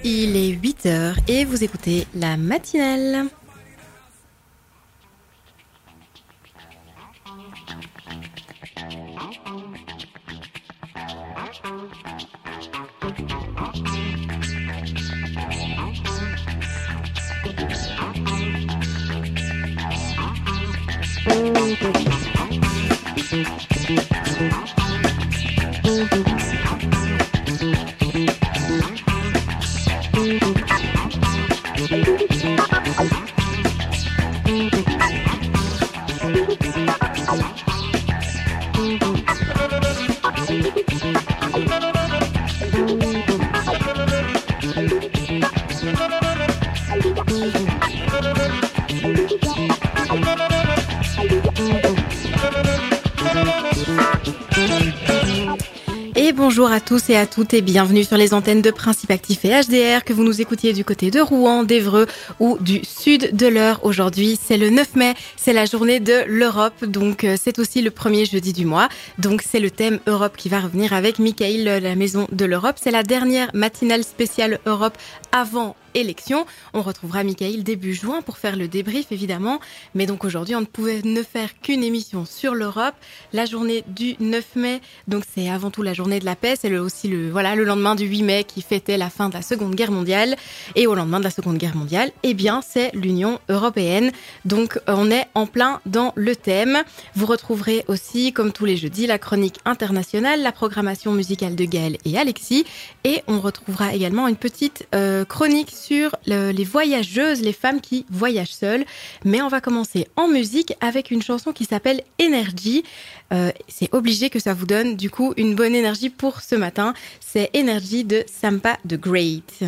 il est 8h et vous écoutez la matinale. Bonjour à tous et à toutes et bienvenue sur les antennes de Principe Actif et HDR, que vous nous écoutiez du côté de Rouen, d'Évreux ou du sud de l'Eure. Aujourd'hui, c'est le 9 mai, c'est la journée de l'Europe, donc c'est aussi le premier jeudi du mois. Donc c'est le thème Europe qui va revenir avec Michael, la maison de l'Europe. C'est la dernière matinale spéciale Europe avant élection. On retrouvera Michael début juin pour faire le débrief évidemment, mais donc aujourd'hui on ne pouvait ne faire qu'une émission sur l'Europe. La journée du 9 mai, donc c'est avant tout la journée de la paix, c'est aussi le lendemain du 8 mai qui fêtait la fin de la Seconde Guerre mondiale, et au lendemain de la Seconde Guerre mondiale, eh bien c'est l'Union européenne. Donc on est en plein dans le thème. Vous retrouverez aussi, comme tous les jeudis, la chronique internationale, la programmation musicale de Gaël et Alexis, et on retrouvera également une petite chronique sur les voyageuses, les femmes qui voyagent seules. Mais on va commencer en musique avec une chanson qui s'appelle Energy. C'est obligé que ça vous donne du coup une bonne énergie pour ce matin. C'est Energy de Sampa the Great.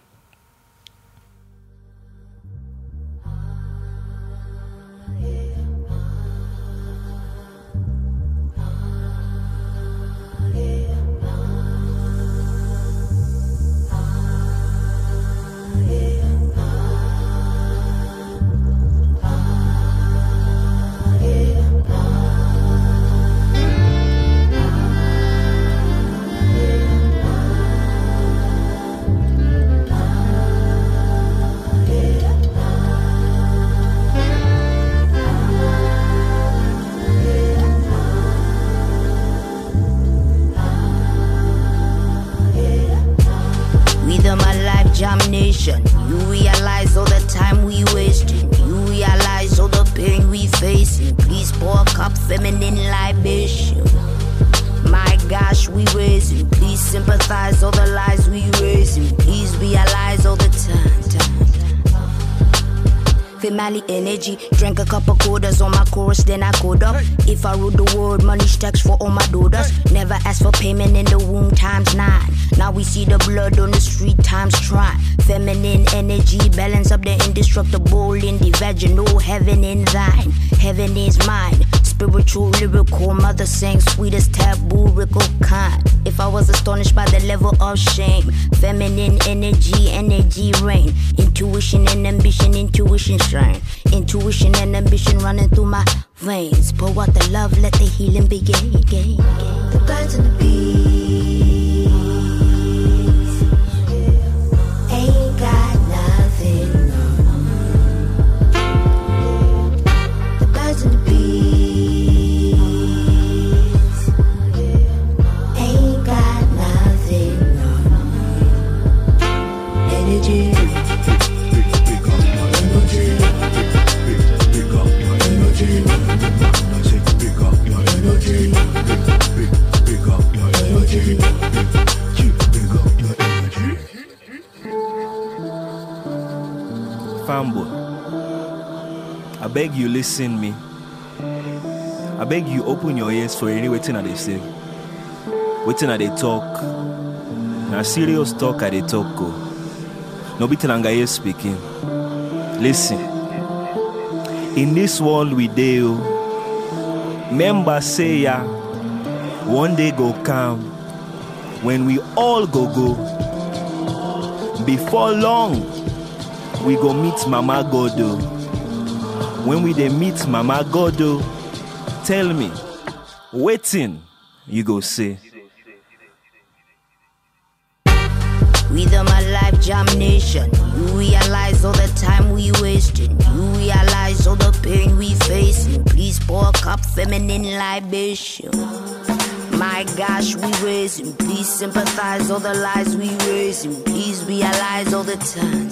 Damnation. You realize all the time we wasting. You realize all the pain we facing. Please pour a cup feminine libation. My gosh, we raising. Please sympathize all the lies we raising. Please realize all the time. Family energy, drank a couple quarters on my chorus, then I code up. If I rule the world, money stacks for all my daughters. Never asked for payment in the womb ×9. Now we see the blood on the street ×try. Feminine energy, balance up the indestructible in the vaginal. Heaven in thine, heaven is mine. Spiritual, lyrical, mother sang sweetest taboo, rickle kind. If I was astonished by the level of shame, feminine energy, energy reign. Intuition and ambition, intuition shine. Intuition and ambition running through my veins. Pour out the love, let the healing begin. The birds and the bees ain't got nothing. The birds and the bees ain't got nothing. Energy. Fanboy, I beg you listen me. I beg you open your ears for any waiting they say. Waiting they talk. Now serious talk they talk go. No be telanga speaking. Listen. In this world we deal. Member say ya, one day go come when we all go. Before long, we go meet Mama Godo. When we dey meet Mama Godo, tell me, waiting, you go say. Rhythm of life Jam Nation. You realize all the time we wasting. You realize all the pain we facing. Please pour a cup, feminine libation. My gosh, we raising. Please sympathize all the lies we raising. Please realize all the time.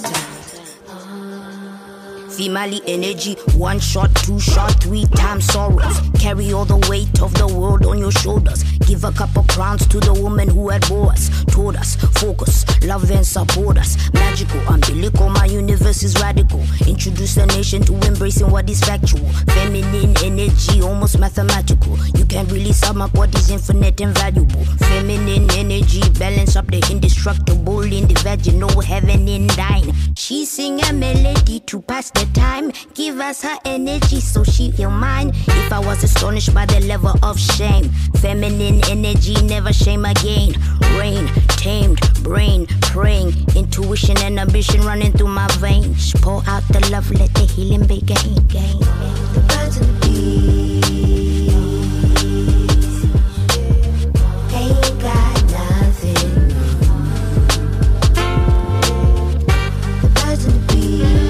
Female energy, 1 shot, 2 shot, 3 times sorrows. Carry all the weight of the world on your shoulders. Give a couple crowns to the woman who had bore us. Told us, focus, love and support us. Magical, umbilical, my universe is radical. Introduce the nation to embracing what is factual. Feminine energy, almost mathematical. You can't really sum up what is infinite and valuable. Feminine energy, balance up the indestructible in the vaginal, heaven in thine. She sing a melody to pass the time. Give us her energy so she feel mine. If I was astonished by the level of shame, feminine energy, never shame again. Rain, tamed, brain, praying. Intuition and ambition running through my veins. Pour out the love, let the healing begin. The birds and the bees ain't got nothing. The birds and the bees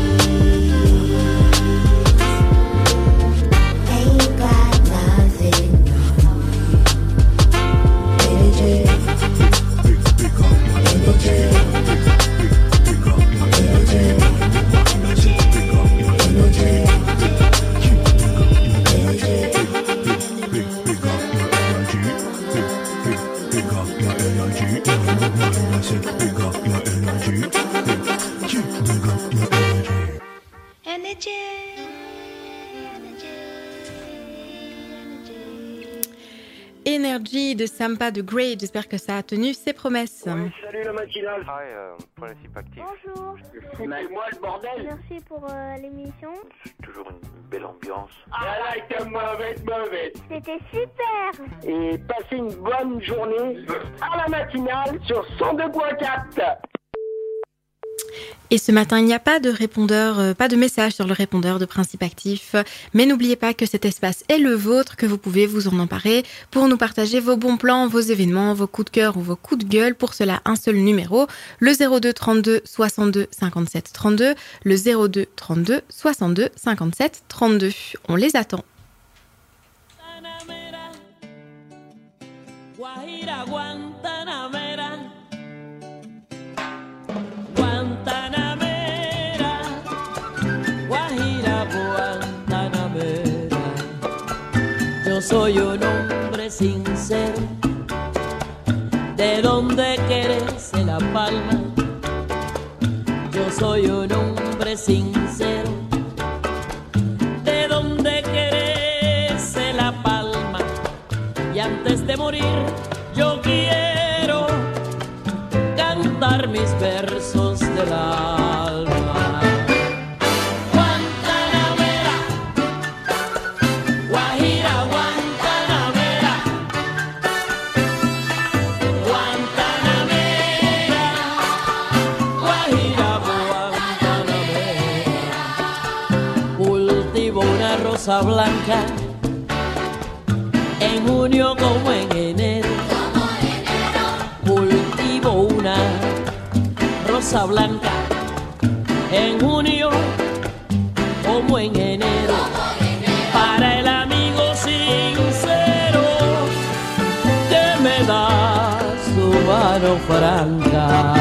Energy de Sampa de Grey, j'espère que ça a tenu ses promesses. Oui, salut la matinale. Hi, Principe Actif. Bonjour. Foutez-moi le bordel. Merci pour l'émission. C'est toujours une belle ambiance. Ah là, était mauvaise. C'était super. Et passez une bonne journée à la matinale sur 102.4. Et ce matin, il n'y a pas de répondeur, pas de message sur le répondeur de Principe Actif. Mais n'oubliez pas que cet espace est le vôtre, que vous pouvez vous en emparer pour nous partager vos bons plans, vos événements, vos coups de cœur ou vos coups de gueule. Pour cela, un seul numéro, le 02 32 62 57 32, le 02 32 62 57 32. On les attend. Guajira, Guantanamera. Yo soy un hombre sincero, de donde crece la palma. Yo soy un hombre sincero, de donde crece la palma. Y antes de morir yo quiero cantar mis versos del alma. Rosa blanca en junio como en enero, cultivo una rosa blanca en junio como en enero, para el amigo sincero que me da su mano franca.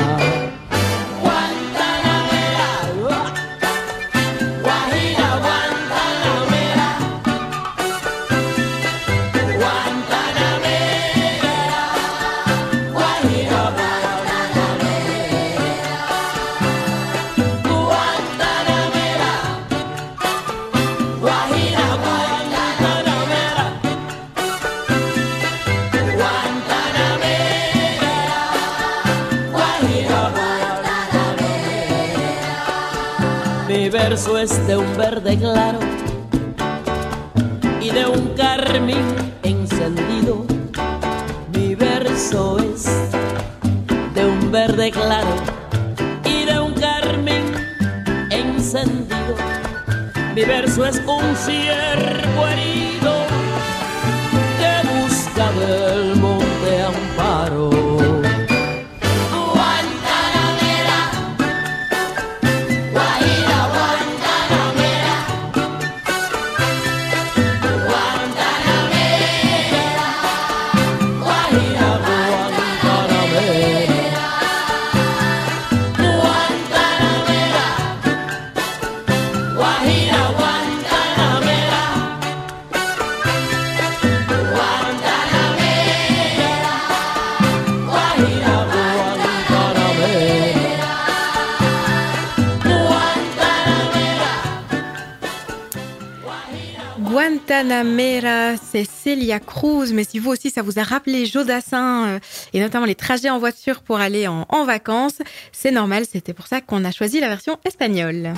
Mi verso es de un verde claro y de un carmín encendido. Mi verso es de un verde claro y de un carmín encendido. Mi verso es un ciervo herido que busca del monte amparo. Guantanamera, Guantanamera, c'est Celia Cruz. Mais si vous aussi, ça vous a rappelé Jodassin et notamment les trajets en voiture pour aller en vacances, c'est normal, c'était pour ça qu'on a choisi la version espagnole.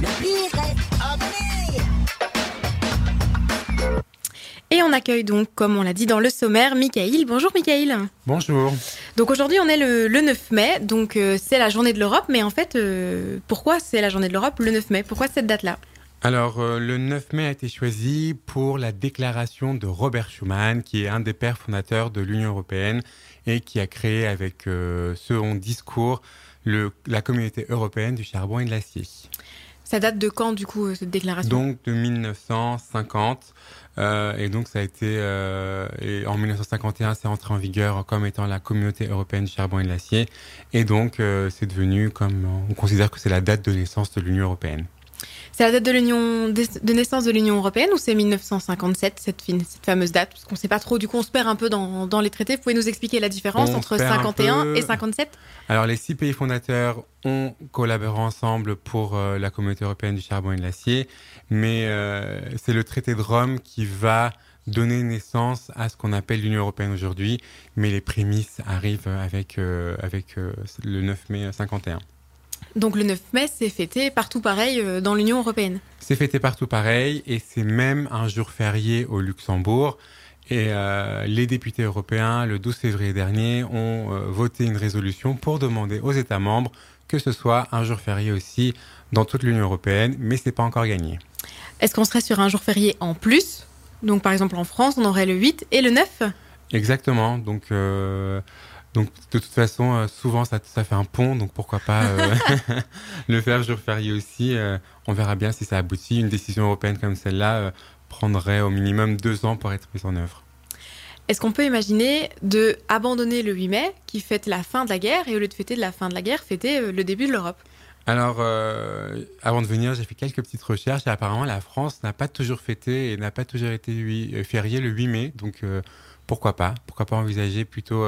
Et on accueille donc, comme on l'a dit dans le sommaire, Mickaël. Bonjour Mickaël. Bonjour. Donc aujourd'hui on est le 9 mai, donc c'est la journée de l'Europe, mais en fait, pourquoi c'est la journée de l'Europe le 9 mai ? Pourquoi cette date-là ? Alors, le 9 mai a été choisi pour la déclaration de Robert Schuman, qui est un des pères fondateurs de l'Union européenne et qui a créé avec son discours la communauté européenne du charbon et de l'acier. Ça date de quand, du coup, cette déclaration ? Donc, de 1950. Et donc, ça a été... et en 1951, c'est entré en vigueur comme étant la communauté européenne du charbon et de l'acier. Et donc, c'est devenu comme... On considère que c'est la date de naissance de l'Union européenne. C'est la date de naissance de l'Union européenne ou c'est 1957, cette fameuse date ? Parce qu'on ne sait pas trop, du coup on se perd un peu dans les traités. Vous pouvez nous expliquer la différence entre 51 et 57 ? Alors les 6 pays fondateurs ont collaboré ensemble pour la communauté européenne du charbon et de l'acier, mais c'est le traité de Rome qui va donner naissance à ce qu'on appelle l'Union européenne aujourd'hui, mais les prémices arrivent avec le 9 mai 51. Donc le 9 mai, c'est fêté partout pareil dans l'Union européenne. C'est fêté partout pareil et c'est même un jour férié au Luxembourg. Et les députés européens, le 12 février dernier, ont voté une résolution pour demander aux États membres que ce soit un jour férié aussi dans toute l'Union européenne, mais c'est pas encore gagné. Est-ce qu'on serait sur un jour férié en plus ? Donc par exemple en France, on aurait le 8 et le 9 ? Exactement, donc de toute façon, souvent ça fait un pont, donc pourquoi pas le faire jour férié aussi. On verra bien si ça aboutit. Une décision européenne comme celle-là prendrait au minimum 2 ans pour être mise en œuvre. Est-ce qu'on peut imaginer de abandonner le 8 mai, qui fête la fin de la guerre, et au lieu de fêter la fin de la guerre, fêter le début de l'Europe ? Alors, avant de venir, j'ai fait quelques petites recherches et apparemment la France n'a pas toujours fêté et n'a pas toujours été férié le 8 mai, donc pourquoi pas envisager plutôt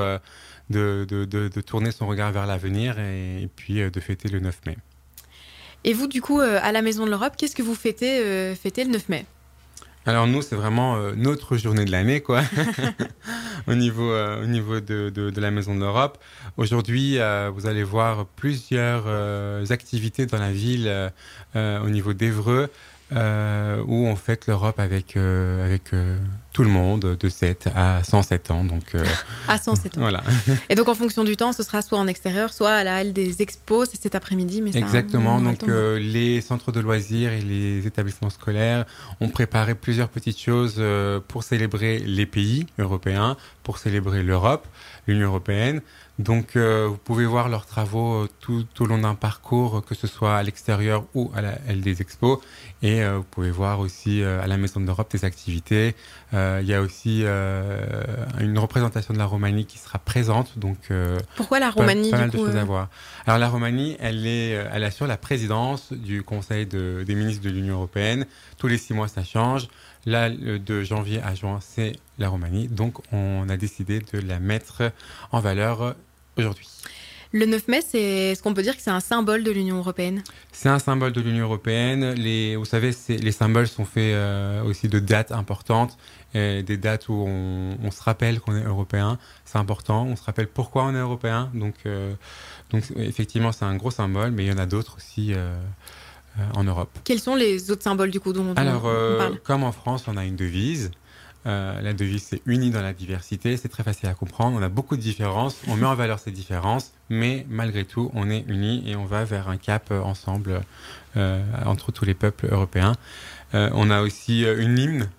de tourner son regard vers l'avenir et puis de fêter le 9 mai. Et vous, du coup, à la Maison de l'Europe, qu'est-ce que vous fêtez le 9 mai ? Alors nous, c'est vraiment notre journée de l'année, quoi, au niveau de la Maison de l'Europe. Aujourd'hui, vous allez voir plusieurs activités dans la ville au niveau d'Évreux, où on fête l'Europe avec tout le monde de 7 à 107 ans. Donc, à 107 ans. Voilà. Et donc en fonction du temps, ce sera soit en extérieur, soit à la halle des expos, c'est cet après-midi. Mais exactement, donc les centres de loisirs et les établissements scolaires ont préparé plusieurs petites choses pour célébrer les pays européens, pour célébrer l'Europe, l'Union européenne. Donc, vous pouvez voir leurs travaux tout au long d'un parcours, que ce soit à l'extérieur ou à la halle des expos. Et vous pouvez voir aussi à la Maison de l'Europe des activités. Il y a aussi une représentation de la Roumanie qui sera présente. Donc, pourquoi la Roumanie, pas mal de choses à voir. Alors, la Roumanie, elle assure la présidence du Conseil des ministres de l'Union européenne. Tous les 6 mois, ça change. Là, de janvier à juin, c'est la Roumanie. Donc, on a décidé de la mettre en valeur aujourd'hui. Le 9 mai, est-ce qu'on peut dire que c'est un symbole de l'Union européenne ? C'est un symbole de l'Union européenne. Vous savez, les symboles sont faits aussi de dates importantes, des dates où on se rappelle qu'on est européen. C'est important. On se rappelle pourquoi on est européen. Donc effectivement, c'est un gros symbole, mais il y en a d'autres aussi en Europe. Quels sont les autres symboles du coup dont on parle ? Comme en France, on a une devise. La devise, c'est unis dans la diversité. C'est très facile à comprendre. On a beaucoup de différences. On met en valeur ces différences, mais malgré tout, on est unis et on va vers un cap ensemble entre tous les peuples européens. On a aussi un hymne.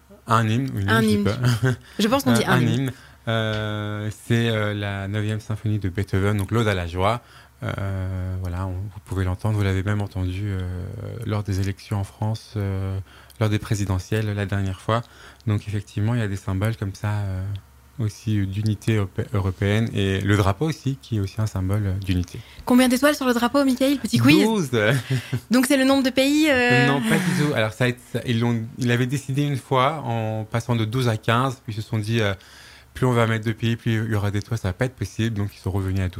Je pense qu'on dit un hymne. C'est la 9e symphonie de Beethoven, donc l'Ode à la joie. Voilà, vous pouvez l'entendre. Vous l'avez même entendu lors des élections en France, lors des présidentielles la dernière fois. Donc effectivement, il y a des symboles comme ça aussi d'unité européenne et le drapeau aussi, qui est aussi un symbole d'unité. Combien d'étoiles sur le drapeau, Mickaël ? Petit quiz. 12. Donc c'est le nombre de pays Non, pas du tout. Alors ils avaient décidé une fois en passant de 12 à 15, puis ils se sont dit plus on va mettre de pays, plus il y aura d'étoiles, ça va pas être possible, donc ils sont revenus à 12.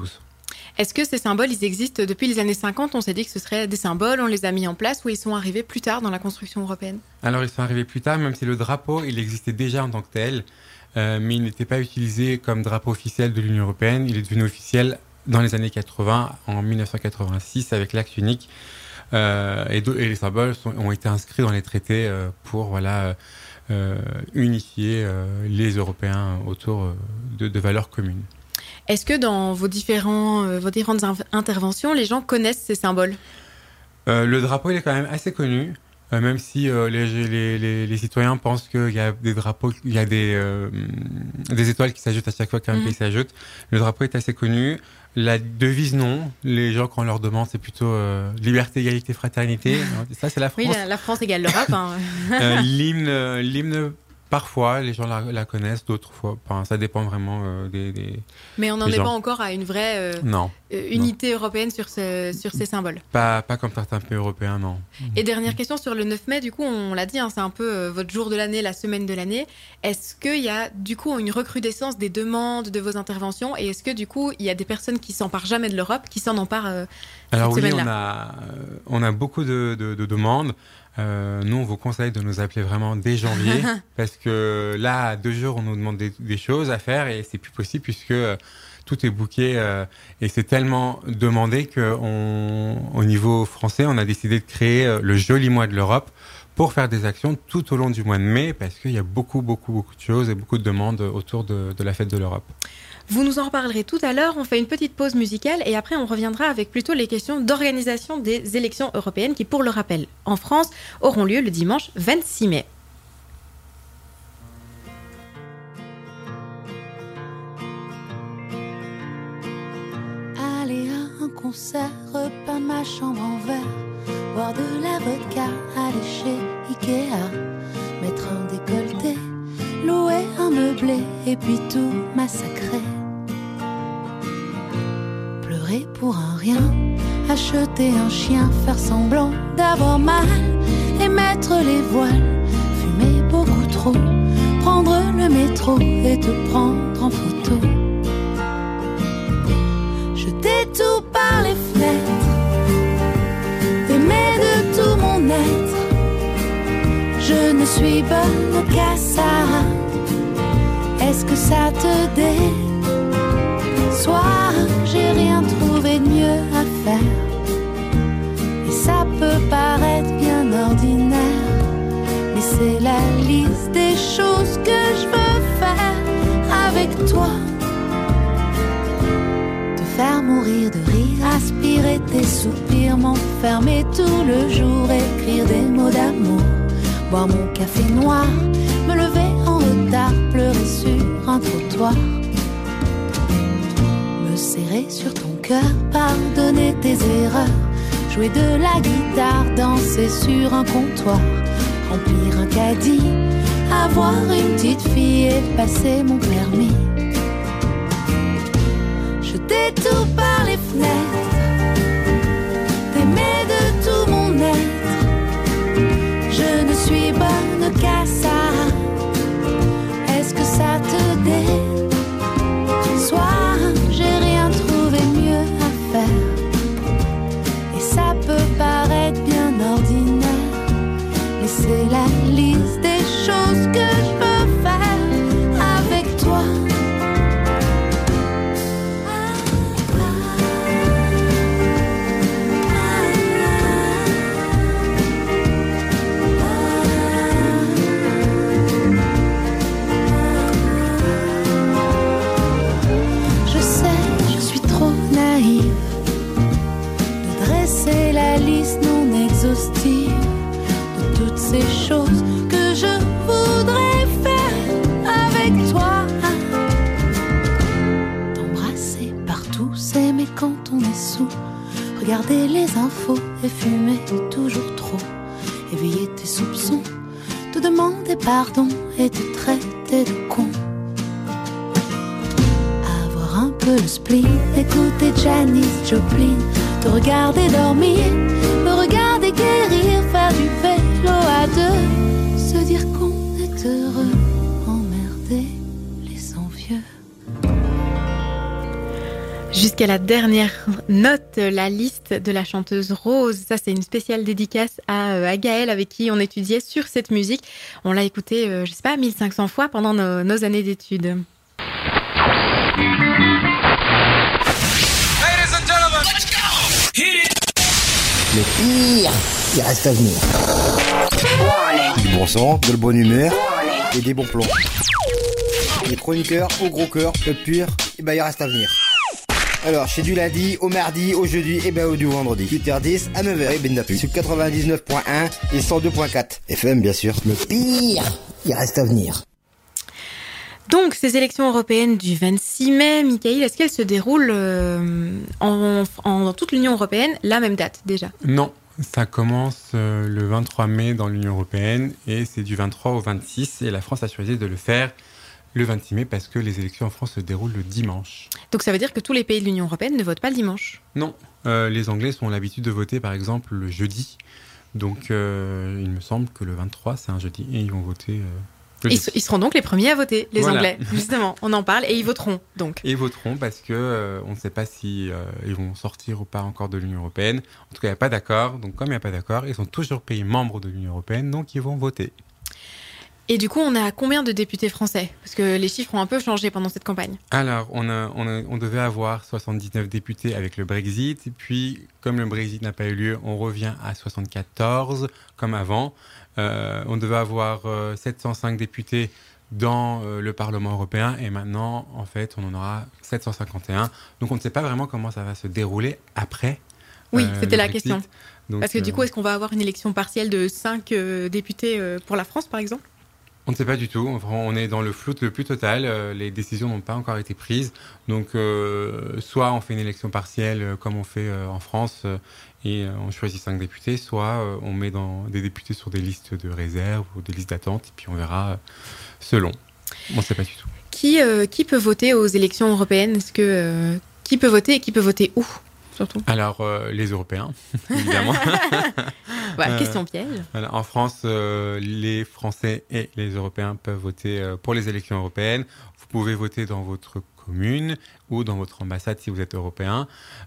Est-ce que ces symboles, ils existent depuis les années 50 ? On s'est dit que ce seraient des symboles, on les a mis en place, ou ils sont arrivés plus tard dans la construction européenne ? Alors, ils sont arrivés plus tard, même si le drapeau, il existait déjà en tant que tel, mais il n'était pas utilisé comme drapeau officiel de l'Union européenne. Il est devenu officiel dans les années 80, en 1986, avec l'acte unique. Et les symboles ont été inscrits dans les traités pour unifier les Européens autour de valeurs communes. Est-ce que dans vos différentes interventions, les gens connaissent ces symboles ? Le drapeau, il est quand même assez connu, même si les citoyens pensent qu'il y a des drapeaux, il y a des étoiles qui s'ajoutent à chaque fois qu'un pays s'ajoute. Le drapeau est assez connu. La devise, non. Les gens, quand on leur demande, c'est plutôt liberté, égalité, fraternité. Ça, c'est la France. Oui, la France égale l'Europe. Hein. L'hymne, parfois, les gens la connaissent, d'autres fois. Enfin, ça dépend vraiment des Mais on n'en est pas encore à une vraie unité européenne sur ces symboles. Pas comme certains pays européens, non. Et dernière question sur le 9 mai, du coup, on l'a dit, hein, c'est un peu votre jour de l'année, la semaine de l'année. Est-ce qu'il y a, du coup, une recrudescence des demandes de vos interventions ? Et est-ce que, du coup, il y a des personnes qui s'emparent jamais de l'Europe, qui s'en emparent Alors cette oui, semaine-là ? on a beaucoup de demandes. Nous, on vous conseille de nous appeler vraiment dès janvier parce que là, à 2 jours, on nous demande des choses à faire et c'est plus possible puisque tout est booké et c'est tellement demandé qu'au niveau français, on a décidé de créer le joli mois de l'Europe pour faire des actions tout au long du mois de mai parce qu'il y a beaucoup de choses et beaucoup de demandes autour de la fête de l'Europe. Vous nous en reparlerez tout à l'heure. On fait une petite pause musicale et après on reviendra avec plutôt les questions d'organisation des élections européennes qui, pour le rappel, en France, auront lieu le dimanche 26 mai. Aller à un concert, repeindre ma chambre en verre, boire de la vodka, aller chez Ikea, mettre un décolleté, louer un meublé et puis tout massacrer. Pleurer pour un rien, acheter un chien, faire semblant d'avoir mal et mettre les voiles, fumer beaucoup trop, prendre le métro et te prendre en photo. Jeter tout par les fenêtres, t'aimer de tout mon être. Je ne suis bonne qu'à ça. Est-ce que ça te déçoit? J'ai rien trouvé de mieux à faire. Et ça peut paraître bien ordinaire, mais c'est la liste des choses que je veux faire avec toi. Te faire mourir de rire, aspirer tes soupirs, m'enfermer tout le jour, écrire des mots d'amour, boire mon café noir, me lever en retard, pleurer sur un trottoir, me serrer sur ton cœur, pardonner tes erreurs, jouer de la guitare, danser sur un comptoir, remplir un caddie, avoir une petite fille et passer mon permis. Jeter tout par les fenêtres, t'aimer de tout mon être. Je ne suis bonne qu'à ça. Est-ce que ça te déçoit? J'ai rien trouvé mieux à faire. Et ça peut paraître bien ordinaire, mais c'est la liste des choses que je veux faire avec toi. Exhaustive de toutes ces choses que je voudrais faire avec toi. T'embrasser partout, s'aimer quand on est sous, regarder les infos et fumer toujours trop, éveiller tes soupçons, te demander pardon et te traiter de con. Avoir un peu le spleen, écouter Janis Joplin, te regarder dormir, me regarder guérir, faire du vélo à deux, se dire qu'on est heureux, emmerder les envieux. Jusqu'à jusqu'à la dernière note, la liste de la chanteuse Rose. Ça, c'est une spéciale dédicace à Gaël, avec qui on étudiait sur cette musique. On l'a écoutée, 1500 fois pendant nos années d'études. Ladies and gentlemen, let's go! Hit it! Le pire, il reste à venir. Du bon sang, de la bonne humeur et des bons plans. Les chroniqueurs au gros cœur, le pire, il reste à venir. Alors, c'est du lundi au mardi, au jeudi et au du vendredi. 8h10 à 9h, Bendapu. Sur 99.1 et 102.4. FM, bien sûr. Le pire, il reste à venir. Donc, ces élections européennes du 26 mai, Michael, est-ce qu'elles se déroulent dans toute l'Union européenne, la même date déjà ? Non, ça commence le 23 mai dans l'Union européenne et c'est du 23 au 26 et la France a choisi de le faire le 26 mai parce que les élections en France se déroulent le dimanche. Donc ça veut dire que tous les pays de l'Union européenne ne votent pas le dimanche ? Non, les Anglais ont l'habitude de voter par exemple le jeudi. Donc il me semble que le 23 c'est un jeudi et ils vont voter... Ils seront donc les premiers à voter, les Anglais. Justement, on en parle et ils voteront donc. Et ils voteront parce que on ne sait pas si ils vont sortir ou pas encore de l'Union européenne. En tout cas, il n'y a pas d'accord. Donc comme il n'y a pas d'accord, ils sont toujours pays membres de l'Union européenne, donc ils vont voter. Et du coup, on a combien de députés français ? Parce que les chiffres ont un peu changé pendant cette campagne. Alors, on devait avoir 79 députés avec le Brexit. Et puis, comme le Brexit n'a pas eu lieu, on revient à 74, comme avant. On devait avoir 705 députés dans le Parlement européen. Et maintenant, en fait, on en aura 751. Donc, on ne sait pas vraiment comment ça va se dérouler après. Oui, c'était la Brexit. question. Donc, parce que du coup, est-ce qu'on va avoir une élection partielle de 5 députés pour la France, par exemple ? On ne sait pas du tout. On est dans le flou le plus total. Les décisions n'ont pas encore été prises. Donc, soit on fait une élection partielle comme on fait en France et on choisit 5 députés, soit on met des députés sur des listes de réserve ou des listes d'attente et puis on verra selon. On ne sait pas du tout. Qui peut voter aux élections européennes ? Qui peut voter et qui peut voter où ? Surtout. Alors, les Européens, évidemment. Voilà, question piège. Voilà, en France, les Français et les Européens peuvent voter pour les élections européennes. Vous pouvez voter dans votre commune ou dans votre ambassade si vous êtes européen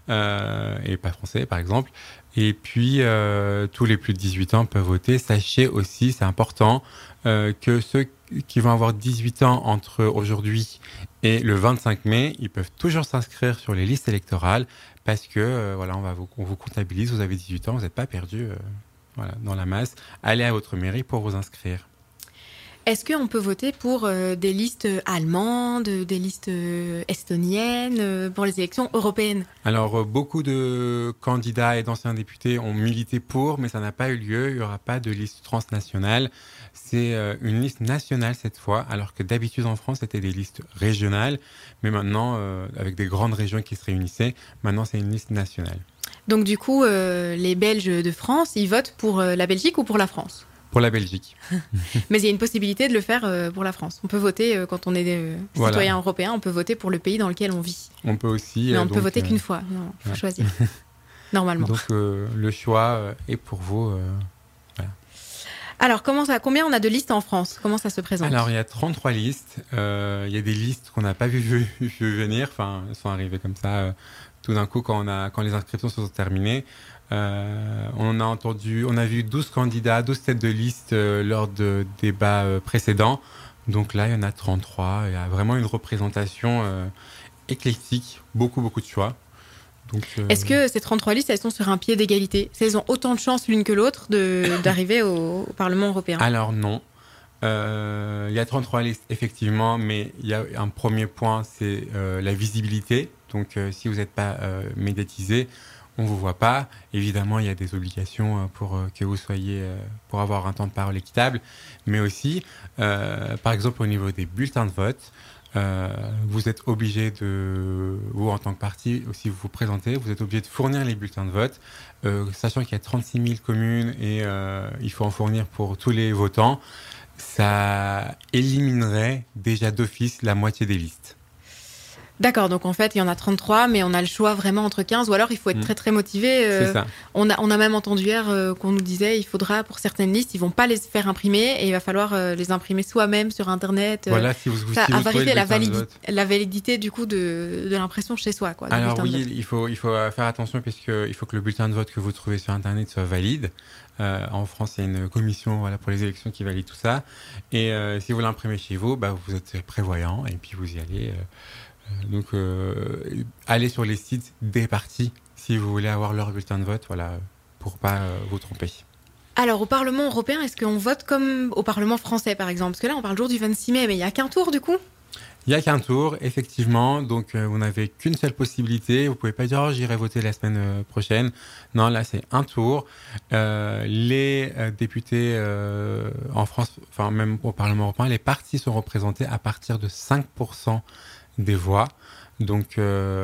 et pas français, par exemple. Et puis, tous les plus de 18 ans peuvent voter. Sachez aussi, c'est important, que ceux qui vont avoir 18 ans entre aujourd'hui et le 25 mai, ils peuvent toujours s'inscrire sur les listes électorales parce que, on vous comptabilise, vous avez 18 ans, vous n'êtes pas perdu dans la masse. Allez à votre mairie pour vous inscrire. Est-ce qu'on peut voter pour des listes allemandes, des listes estoniennes, pour les élections européennes ? Alors, beaucoup de candidats et d'anciens députés ont milité pour, mais ça n'a pas eu lieu. Il n'y aura pas de liste transnationale. C'est une liste nationale cette fois, alors que d'habitude en France, c'était des listes régionales. Mais maintenant, avec des grandes régions qui se réunissaient, maintenant c'est une liste nationale. Donc du coup, les Belges de France, ils votent pour la Belgique ou pour la France ? Pour la Belgique. Mais il y a une possibilité de le faire pour la France. On peut voter, quand on est citoyen européen, on peut voter pour le pays dans lequel on vit. On peut aussi... Mais on ne peut voter qu'une fois. Non, il faut choisir. Normalement. Donc le choix est pour vous. Voilà. Alors, combien on a de listes en France ? Comment ça se présente ? Alors, il y a 33 listes. Il y a des listes qu'on n'a pas vu venir. Enfin, elles sont arrivées comme ça tout d'un coup quand les inscriptions se sont terminées. On a vu 12 candidats, 12 têtes de liste lors de débats précédents. Donc là, il y en a 33. Il y a vraiment une représentation éclectique, beaucoup de choix. Donc, est-ce que ces 33 listes, elles sont sur un pied d'égalité ? Elles ont autant de chances l'une que l'autre d'arriver au Parlement européen ? Alors non. Il y a 33 listes, effectivement, mais il y a un premier point, c'est la visibilité. Donc si vous n'êtes pas médiatisé, on ne vous voit pas. Évidemment, il y a des obligations pour que vous soyez, pour avoir un temps de parole équitable. Mais aussi, par exemple, au niveau des bulletins de vote, vous êtes obligé vous en tant que parti, si vous vous présentez, vous êtes obligé de fournir les bulletins de vote, sachant qu'il y a 36 000 communes et il faut en fournir pour tous les votants. Ça éliminerait déjà d'office la moitié des listes. D'accord, donc en fait, il y en a 33, mais on a le choix vraiment entre 15, ou alors il faut être très très motivé. C'est ça. On a même entendu hier qu'on nous disait il faudra, pour certaines listes, ils vont pas les faire imprimer et il va falloir les imprimer soi-même sur Internet. Voilà, si vous à vérifier la validité du coup de l'impression chez soi. Quoi, alors oui, il faut faire attention puisqu'il faut que le bulletin de vote que vous trouvez sur Internet soit valide. En France, il y a une commission pour les élections qui valide tout ça. Et si vous l'imprimez chez vous, vous êtes prévoyant et puis vous y allez. Donc, allez sur les sites des partis si vous voulez avoir leur bulletin de vote, pour pas vous tromper. Alors, au Parlement européen, est-ce qu'on vote comme au Parlement français, par exemple ? Parce que là, on parle le jour du 26 mai, mais il n'y a qu'un tour, du coup ? Il n'y a qu'un tour, effectivement. Donc, vous n'avez qu'une seule possibilité. Vous ne pouvez pas dire « j'irai voter la semaine prochaine ». Non, là, c'est un tour. Les députés en France, enfin même au Parlement européen, les partis sont représentés à partir de 5% des voix. Donc,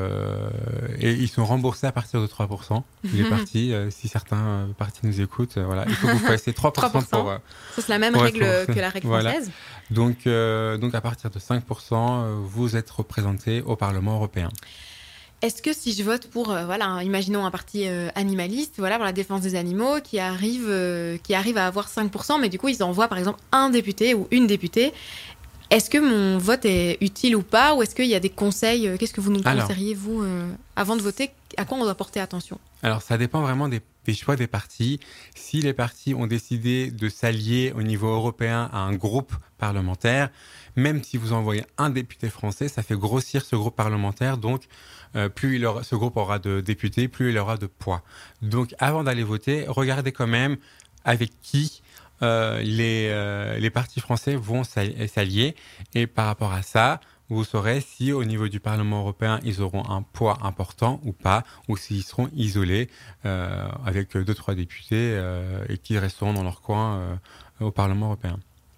et ils sont remboursés à partir de 3%. Les partis, si certains partis nous écoutent, il faut que vous fassiez 3% pour... Ça, c'est la même règle que la règle française. Donc, à partir de 5%, vous êtes représenté au Parlement européen. Est-ce que si je vote pour, imaginons un parti animaliste, pour la défense des animaux, qui arrive à avoir 5%, mais du coup, ils envoient par exemple un député ou une députée, est-ce que mon vote est utile ou pas ? Ou est-ce qu'il y a des conseils ? Qu'est-ce que vous nous conseilleriez, vous, avant de voter ? À quoi on doit porter attention ? Alors, ça dépend vraiment des choix des partis. Si les partis ont décidé de s'allier au niveau européen à un groupe parlementaire, même si vous envoyez un député français, ça fait grossir ce groupe parlementaire. Donc, plus ce groupe aura de députés, plus il aura de poids. Donc, avant d'aller voter, regardez quand même avec qui les partis français vont s'allier. Et par rapport à ça, vous saurez si au niveau du Parlement européen, ils auront un poids important ou pas, ou s'ils seront isolés avec 2-3 députés et qui resteront dans leur coin au Parlement européen.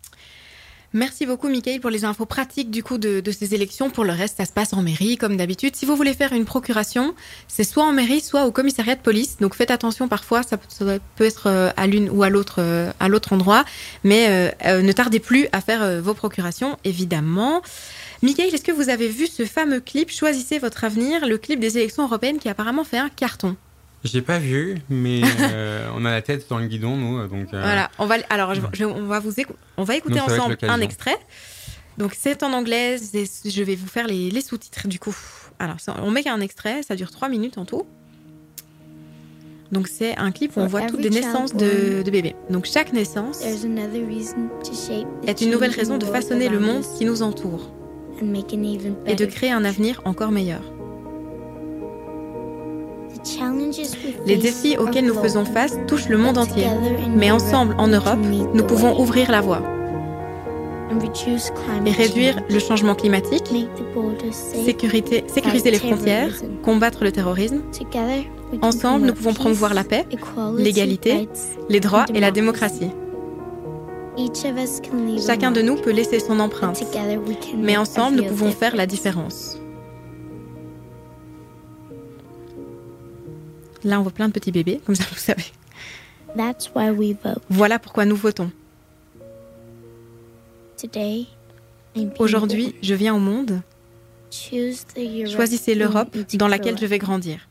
Merci beaucoup, Mickaël, pour les infos pratiques du coup de ces élections. Pour le reste, ça se passe en mairie, comme d'habitude. Si vous voulez faire une procuration, c'est soit en mairie, soit au commissariat de police. Donc faites attention, parfois, ça peut être à l'une ou à l'autre endroit. Mais ne tardez plus à faire vos procurations, évidemment. Mickaël, est-ce que vous avez vu ce fameux clip « Choisissez votre avenir », le clip des élections européennes qui apparemment fait un carton ? J'ai pas vu, mais on a la tête dans le guidon, nous. Donc, Voilà, on va écouter ensemble un extrait. Donc c'est en anglais, je vais vous faire les sous-titres du coup. Alors on met qu'un extrait, ça dure 3 minutes en tout. Donc c'est un clip où on voit toutes les naissances de bébés. Donc chaque naissance est une nouvelle raison de façonner le monde qui nous entoure et de créer un avenir encore meilleur. Les défis auxquels nous faisons face touchent le monde entier, mais ensemble, en Europe, nous pouvons ouvrir la voie et réduire le changement climatique, sécuriser les frontières, combattre le terrorisme. Ensemble, nous pouvons promouvoir la paix, l'égalité, les droits et la démocratie. Chacun de nous peut laisser son empreinte, mais ensemble, nous pouvons faire la différence. Là, on voit plein de petits bébés, comme ça, vous savez. Voilà pourquoi nous votons. Aujourd'hui, je viens au monde. Choisissez l'Europe dans laquelle je vais grandir.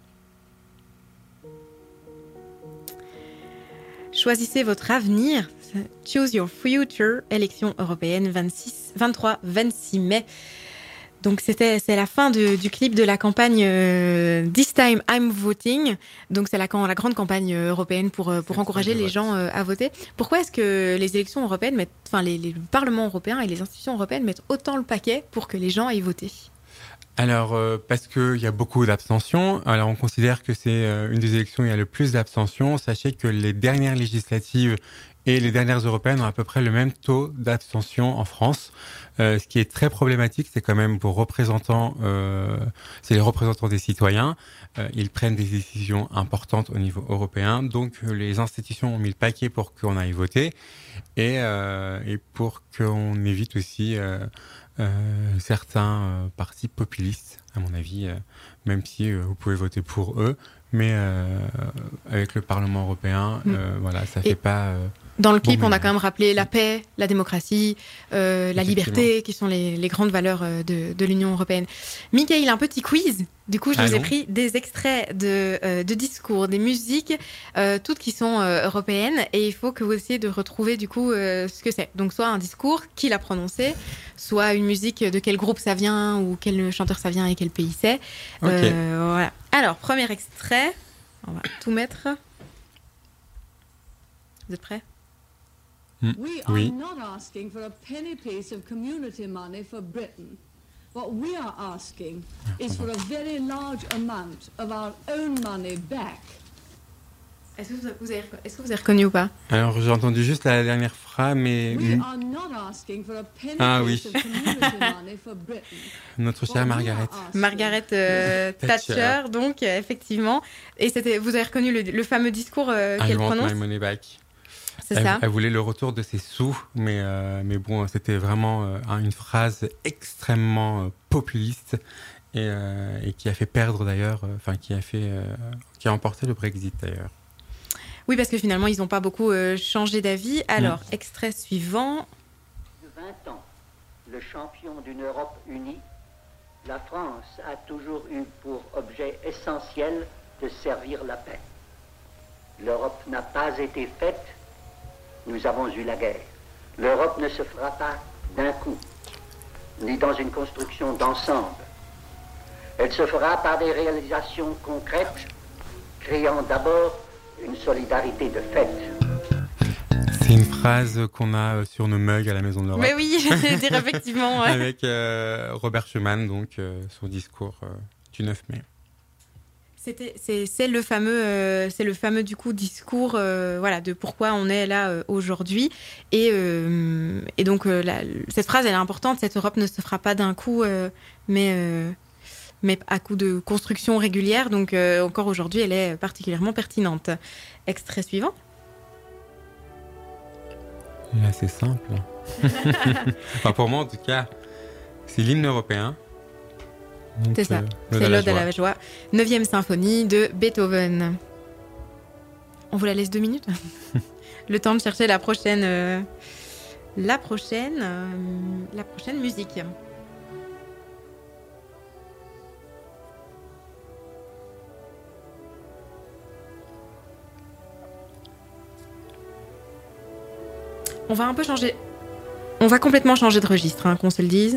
Choisissez votre avenir. Choose your future. Élection européenne 23-26 mai. Donc c'est la fin du clip de la campagne This Time I'm Voting. Donc c'est la grande campagne européenne pour encourager les gens à voter. Pourquoi est-ce que les élections européennes les parlements européens et les institutions européennes mettent autant le paquet pour que les gens aillent voter ? Alors, parce qu'il y a beaucoup d'abstention. Alors, on considère que c'est une des élections où il y a le plus d'abstention. Sachez que les dernières législatives et les dernières européennes ont à peu près le même taux d'abstention en France. Ce qui est très problématique, c'est quand même vos représentants, c'est les représentants des citoyens. Ils prennent des décisions importantes au niveau européen. Donc, les institutions ont mis le paquet pour qu'on aille voter et pour qu'on évite aussi certains partis populistes, à mon avis, même si vous pouvez voter pour eux. Mais avec le Parlement européen, ça fait pas... Dans le clip, on a quand même rappelé la paix, la démocratie, la liberté, qui sont les grandes valeurs de l'Union européenne. Mickaël, un petit quiz. Du coup, je vous ai pris des extraits de discours, des musiques, toutes qui sont européennes, et il faut que vous essayiez de retrouver du coup ce que c'est. Donc, soit un discours, qui l'a prononcé, soit une musique, de quel groupe ça vient, ou quel chanteur ça vient et quel pays c'est. Voilà. Alors, premier extrait. On va tout mettre. Vous êtes prêts? We are not asking for a penny piece of community money for Britain. What we are asking is for a very large amount of our own money back. Est-ce que vous avez reconnu ou pas? Alors, j'ai entendu juste la dernière phrase, mais... We are not asking for a penny piece of community money for Britain. Notre chère Margaret. Margaret Thatcher, donc, effectivement. Et vous avez reconnu le fameux discours qu'elle prononce? I want my money back. C'est ça. Elle voulait le retour de ses sous, mais bon, c'était vraiment une phrase extrêmement populiste et qui a fait perdre d'ailleurs, qui a emporté le Brexit d'ailleurs. Oui, parce que finalement, ils n'ont pas beaucoup changé d'avis. Alors, extrait suivant. 20 ans, le champion d'une Europe unie, la France a toujours eu pour objet essentiel de servir la paix. L'Europe n'a pas été faite. Nous avons eu la guerre. L'Europe ne se fera pas d'un coup, ni dans une construction d'ensemble. Elle se fera par des réalisations concrètes, créant d'abord une solidarité de fait. C'est une phrase qu'on a sur nos mugs à la Maison de l'Europe. Mais oui, j'allais dire effectivement. Ouais. Avec Robert Schuman, donc son discours du 9 mai. C'est le fameux du coup discours de pourquoi on est là aujourd'hui et donc cette phrase elle est importante. Cette Europe ne se fera pas d'un coup mais à coup de construction régulière, donc encore aujourd'hui elle est particulièrement pertinente. Extrait suivant. Là c'est simple. Pour moi en tout cas c'est l'hymne européen. Donc, c'est ça, c'est l'Ode à la joie. 9e symphonie de Beethoven. On vous la laisse 2 minutes. Le temps de chercher la prochaine musique. On va un peu changer. On va complètement changer de registre, qu'on se le dise.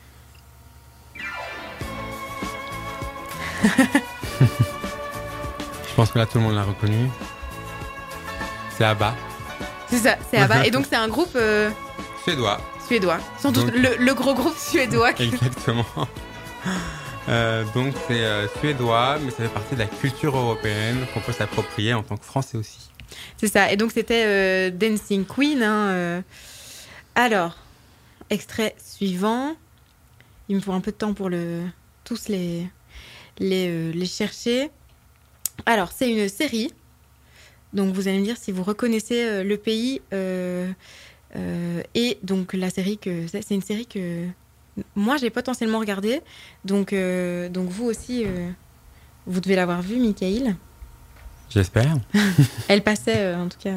Je pense que là tout le monde l'a reconnu. C'est ABBA. C'est ça, c'est ABBA. Et donc c'est un groupe suédois. Sans doute le gros groupe suédois. Exactement. Donc c'est suédois, mais ça fait partie de la culture européenne qu'on peut s'approprier en tant que Français aussi. C'est ça. Et donc c'était Dancing Queen. Alors, extrait suivant. Il me faut un peu de temps pour tous les chercher. Alors, c'est une série. Donc, vous allez me dire si vous reconnaissez le pays. Et donc, la série c'est une série que moi, j'ai potentiellement regardée. Donc vous aussi, vous devez l'avoir vue, Mickaël. J'espère. Elle passait, en tout cas.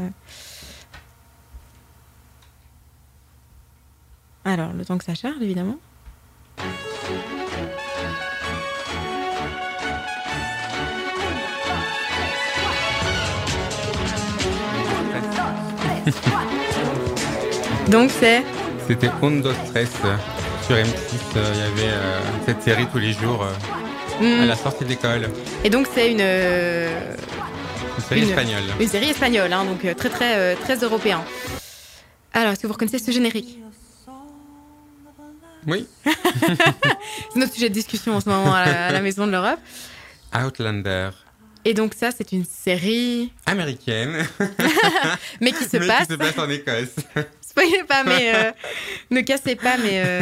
Alors, le temps que ça charge, évidemment. Donc c'était Undo Stress sur M6. Il y avait cette série tous les jours à la sortie de l'école. Et donc c'est une série espagnole. Une série espagnole, donc très très très européen. Alors, est-ce que vous reconnaissez ce générique? Oui. C'est notre sujet de discussion en ce moment à la Maison de l'Europe. Outlander. Et donc ça, c'est une série américaine, mais qui se passe en Écosse. Spoilez pas, mais ne cassez pas,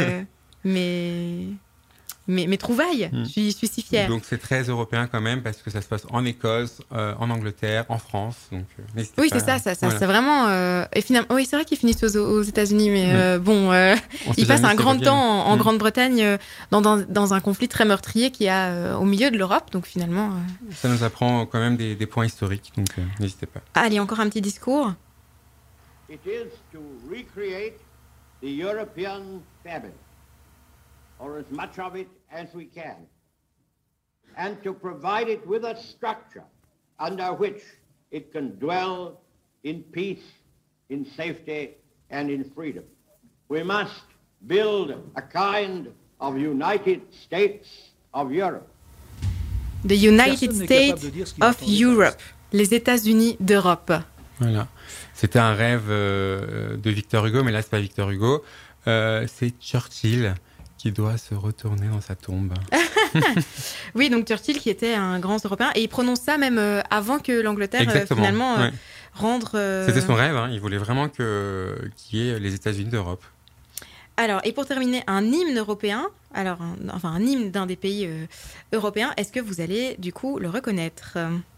mes trouvailles. Je suis si fière. Donc c'est très européen quand même parce que ça se passe en Écosse, en Angleterre, en France. Donc n'hésitez pas. Oui, c'est ça. Voilà. C'est vraiment. Et finalement, oui, c'est vrai qu'ils finissent aux États-Unis, mais ils passent un grand temps en Grande-Bretagne dans un conflit très meurtrier qui a au milieu de l'Europe. Donc finalement. Ça nous apprend quand même des points historiques. Donc n'hésitez pas. Allez, encore un petit discours. it is to recreate the European family, or as much of it as we can, and to provide it with a structure under which it can dwell in peace, in safety, and in freedom. We must build a kind of United States of Europe. The United States of Europe, les États-Unis d'Europe. Voilà. C'était un rêve de Victor Hugo, mais là, c'est pas Victor Hugo. C'est Churchill qui doit se retourner dans sa tombe. Oui, donc Churchill qui était un grand Européen. Et il prononce ça même avant que l'Angleterre, finalement, rendre... C'était son rêve, hein. Il voulait vraiment qu'il y ait les États-Unis d'Europe. Alors, et pour terminer, un hymne européen, un hymne d'un des pays européens, est-ce que vous allez, du coup, le reconnaître ?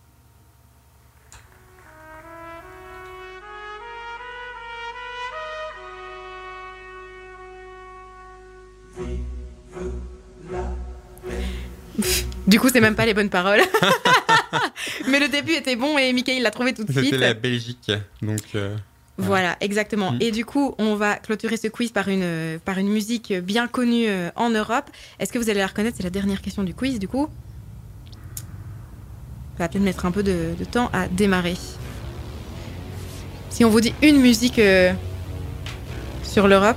Du coup, c'est même pas les bonnes paroles. Mais le début était bon et Michael l'a trouvé tout de suite. C'était la Belgique, donc... Voilà, exactement. Et du coup, on va clôturer ce quiz par une musique bien connue en Europe. Est-ce que vous allez la reconnaître ? C'est la dernière question du quiz, du coup. Ça va peut-être mettre un peu de temps à démarrer. Si on vous dit une musique sur l'Europe.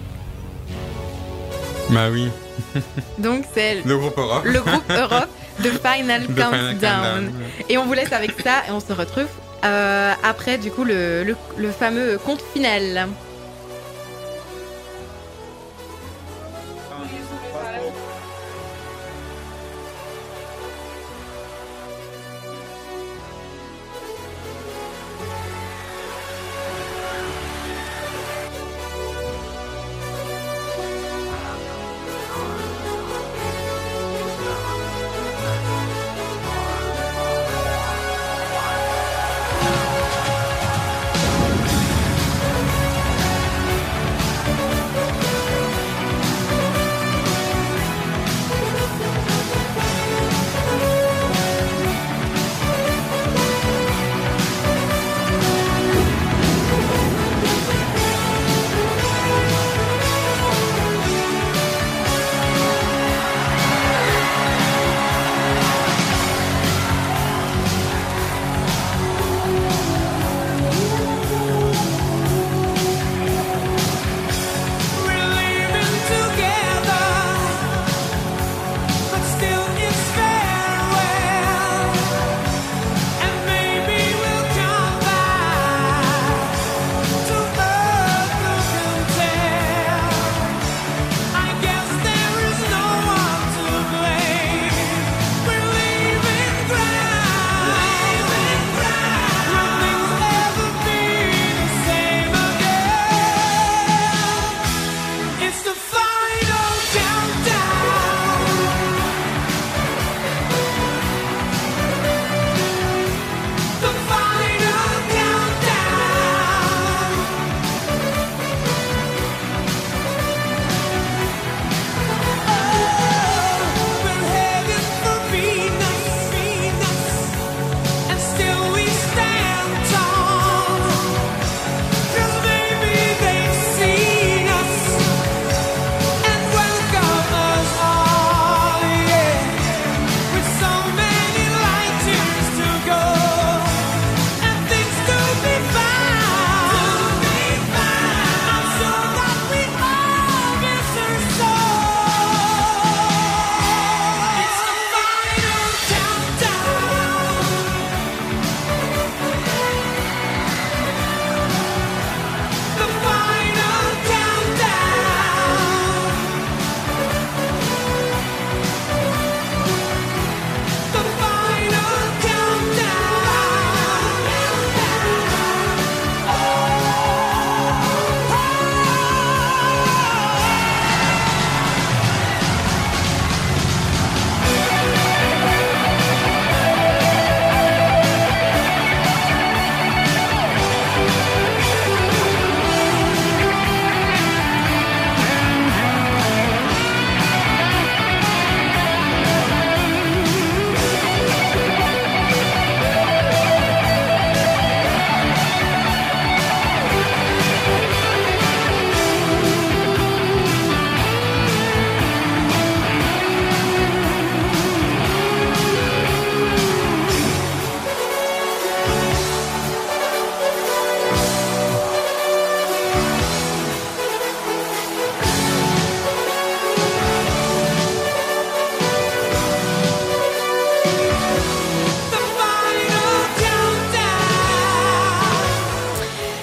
Bah oui. Donc c'est le groupe Europe. Le groupe Europe de Final Countdown. Et on vous laisse avec ça et on se retrouve après du coup le fameux compte final.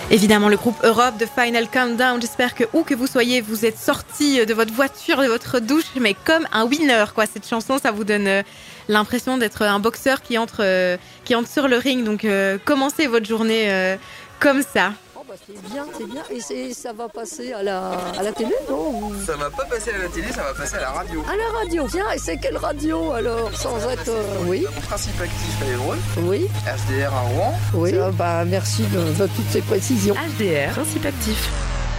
Évidemment, le groupe Europe de Final Countdown. J'espère que où que vous soyez, vous êtes sortis de votre voiture, de votre douche, mais comme un winner, quoi. Cette chanson, ça vous donne l'impression d'être un boxeur qui entre sur le ring. Donc, commencez votre journée comme ça. C'est bien. Et ça va passer à la télé, non? Ça va pas passer à la télé, ça va passer à la radio. À la radio, tiens, et c'est quelle radio alors? Sans être... oui. Mon principe actif à Évreux. Oui. HDR à Rouen. Oui. Merci de toutes ces précisions. HDR, principe actif.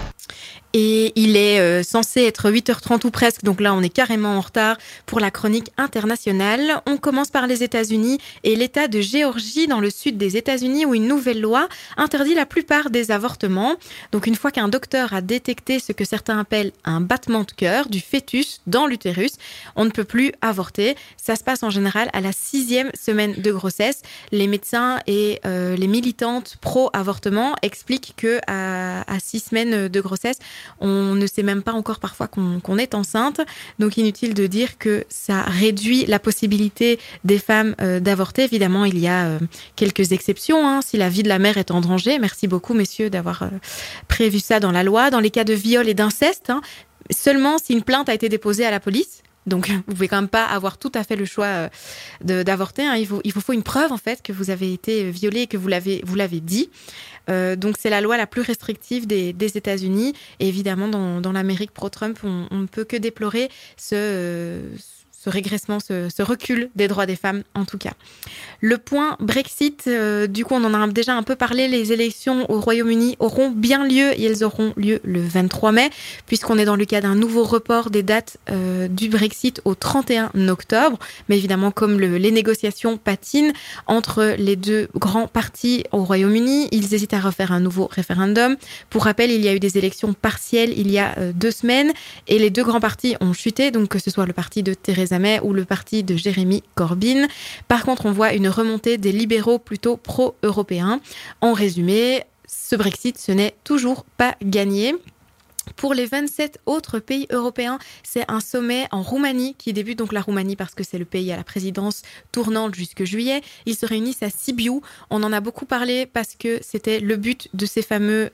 Et il est censé être 8h30 ou presque, donc là on est carrément en retard pour la chronique internationale. On commence par les États-Unis et l'État de Géorgie dans le sud des États-Unis où une nouvelle loi interdit la plupart des avortements. Donc une fois qu'un docteur a détecté ce que certains appellent un battement de cœur du fœtus dans l'utérus, on ne peut plus avorter. Ça se passe en général à la 6e semaine de grossesse. Les médecins et les militantes pro-avortement expliquent que à 6 semaines de grossesse, on ne sait même pas encore parfois qu'on est enceinte. Donc inutile de dire que ça réduit la possibilité des femmes d'avorter. Évidemment, il y a quelques exceptions, hein, si la vie de la mère est en danger. Merci beaucoup, messieurs, d'avoir prévu ça dans la loi. Dans les cas de viol et d'inceste, hein, seulement si une plainte a été déposée à la police. Donc, vous pouvez quand même pas avoir tout à fait le choix d'avorter. Hein. Il vous faut une preuve, en fait, que vous avez été violé et que vous l'avez dit. Donc, c'est la loi la plus restrictive des États-Unis. Et évidemment, dans l'Amérique pro-Trump, on ne peut que déplorer ce régressement, ce recul des droits des femmes, en tout cas. Le point Brexit, du coup, on en a déjà un peu parlé. Les élections au Royaume-Uni auront bien lieu et elles auront lieu le 23 mai, puisqu'on est dans le cas d'un nouveau report des dates du Brexit au 31 octobre. Mais évidemment, comme les négociations patinent entre les deux grands partis au Royaume-Uni, ils hésitent à refaire un nouveau référendum. Pour rappel, il y a eu des élections partielles il y a 2 semaines et les deux grands partis ont chuté, donc que ce soit le parti de Theresa May ou le parti de Jeremy Corbyn. Par contre, on voit une remontée des libéraux plutôt pro-européens. En résumé, ce Brexit, ce n'est toujours pas gagné. Pour les 27 autres pays européens, c'est un sommet en Roumanie qui débute, donc la Roumanie parce que c'est le pays à la présidence tournante jusque juillet. Ils se réunissent à Sibiu. On en a beaucoup parlé parce que c'était le but de ces fameuses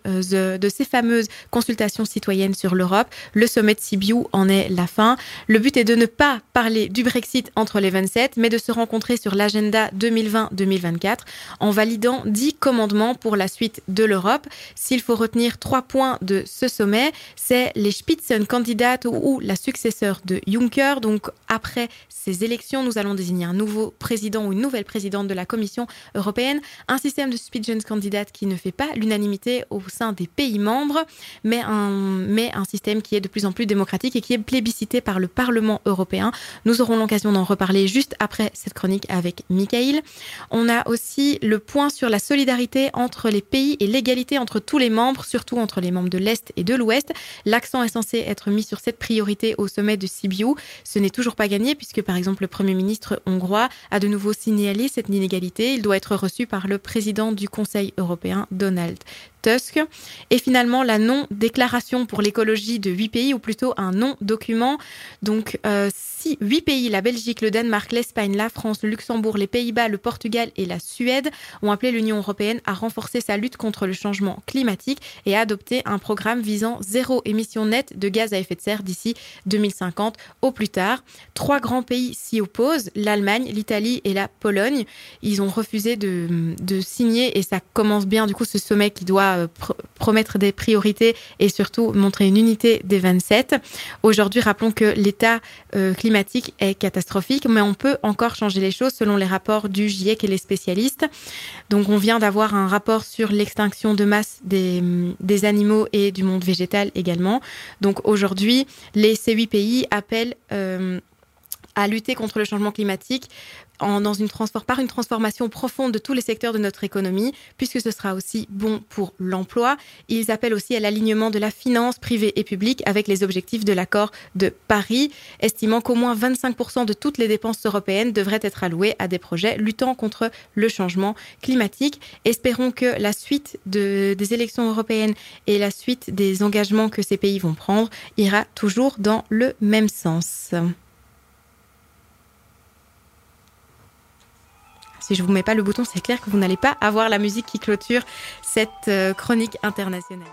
consultations citoyennes sur l'Europe. Le sommet de Sibiu en est la fin. Le but est de ne pas parler du Brexit entre les 27, mais de se rencontrer sur l'agenda 2020-2024 en validant 10 commandements pour la suite de l'Europe. S'il faut retenir 3 points de ce sommet, c'est les Spitzenkandidaten ou la successeur de Juncker. Donc après ces élections, nous allons désigner un nouveau président ou une nouvelle présidente de la Commission européenne. Un système de Spitzenkandidaten qui ne fait pas l'unanimité au sein des pays membres, mais un système qui est de plus en plus démocratique et qui est plébiscité par le Parlement européen. Nous aurons l'occasion d'en reparler juste après cette chronique avec Michael. On a aussi le point sur la solidarité entre les pays et l'égalité entre tous les membres, surtout entre les membres de l'Est et de l'Ouest. L'accent est censé être mis sur cette priorité au sommet de Sibiu. Ce n'est toujours pas gagné puisque, par exemple, le Premier ministre hongrois a de nouveau signalé cette inégalité. Il doit être reçu par le président du Conseil européen, Donald Tusk. Et finalement, la non-déclaration pour l'écologie de 8 pays, ou plutôt un non-document. Donc, 8 pays, la Belgique, le Danemark, l'Espagne, la France, le Luxembourg, les Pays-Bas, le Portugal et la Suède ont appelé l'Union européenne à renforcer sa lutte contre le changement climatique et à adopter un programme visant 0 émission nette de gaz à effet de serre d'ici 2050 au plus tard. 3 grands pays s'y opposent, l'Allemagne, l'Italie et la Pologne. Ils ont refusé de signer et ça commence bien du coup ce sommet qui doit promettre des priorités et surtout montrer une unité des 27. Aujourd'hui, rappelons que l'état climatique est catastrophique, mais on peut encore changer les choses selon les rapports du GIEC et les spécialistes. Donc on vient d'avoir un rapport sur l'extinction de masse des animaux et du monde végétal également. Donc aujourd'hui, ces 8 pays appellent à lutter contre le changement climatique par une transformation profonde de tous les secteurs de notre économie, puisque ce sera aussi bon pour l'emploi. Ils appellent aussi à l'alignement de la finance privée et publique avec les objectifs de l'accord de Paris, estimant qu'au moins 25% de toutes les dépenses européennes devraient être allouées à des projets luttant contre le changement climatique. Espérons que la suite des élections européennes et la suite des engagements que ces pays vont prendre ira toujours dans le même sens. Si je vous mets pas le bouton, c'est clair que vous n'allez pas avoir la musique qui clôture cette chronique internationale.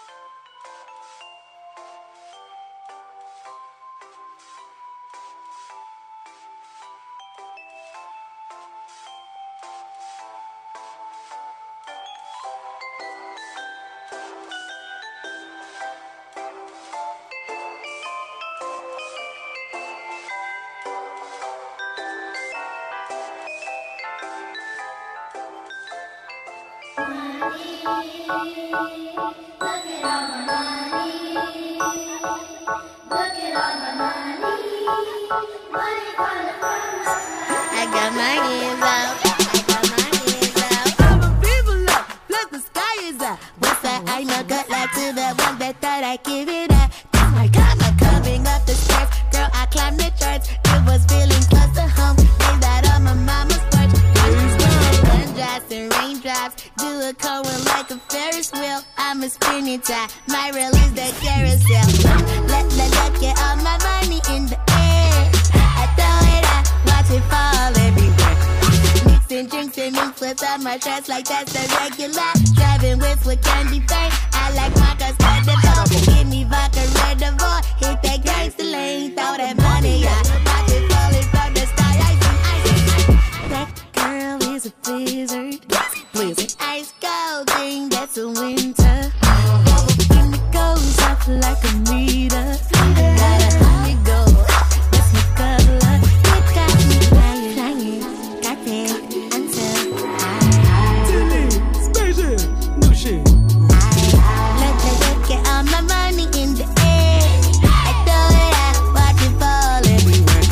I got my hands out. All my people up, plus the sky is up. What's that? I know good luck to the one that thought I'd give it up. That's my karma coming up the stairs. Girl, I climbed the charts. It was feeling close to home. Laid that on my mama's porch. Gundrops and raindrops. Do a cold one like a Ferris wheel. I'm a spinning top. My reel is the carousel. Let get all my money in the air. I throw it out, watch it fall everywhere. Mixing drinks and ink flips on my tracks like that's a regular. Driving whips with candy paint. I like Marcus cut the ball. Give me vodka red devil. Hit that gangster lane, throw that money out. Watch it falling from the sky. That girl is a blizzard. Ice cold thing, that's a winter. When it goes off like a meter. Gotta let me go. That's my color. You got me flying, got there until Spaceship, new shit. Let get all my money in the air. I throw it out, watch it fall everywhere.